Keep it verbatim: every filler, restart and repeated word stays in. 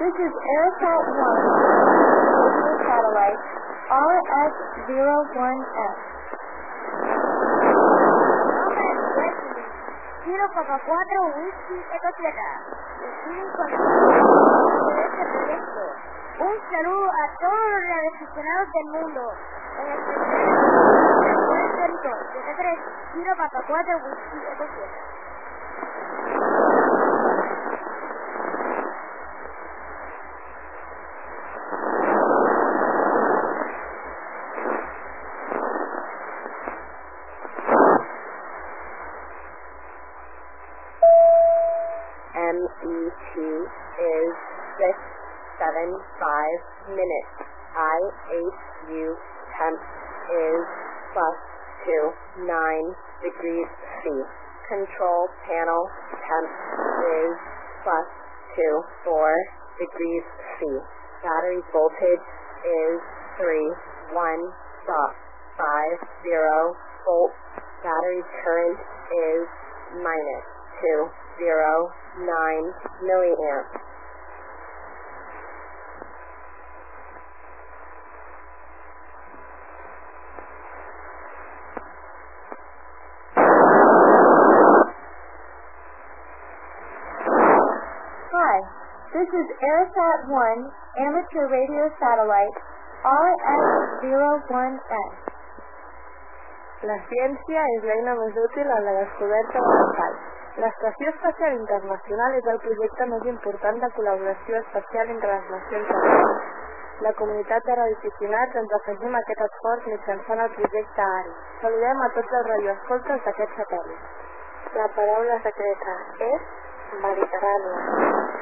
This is Aerosat one, satellite, R S zero one F. Kilo Papa cuatro Whisky Eco Sierra. Reciben con de este proyecto. Un saludo a todos los radioaficionados del mundo. En el primer siete tres Kilo Papa cuatro Whisky Eco Sierra. M E T is six seven five minutes. I H U temp is plus two nine degrees C. Control panel temp is plus two four degrees C. Battery voltage is three one dot five zero volts. Battery current is minus two zero nine milliamps. Hi, this is Aerosat one, amateur radio satellite, R S zero one F. La ciència és l'eina més útil a la descoberta de l'espai. L'Estació Espacial Internacional és el projecte més important de col·laboració espacial entre les nacions unides. La comunitat de radioaficionats ens afegim a aquest esforç mitjançant el projecte A R I. Saludem a tots els radioescoltes d'aquest satèl·lit. La paraula secreta és Mediterrània.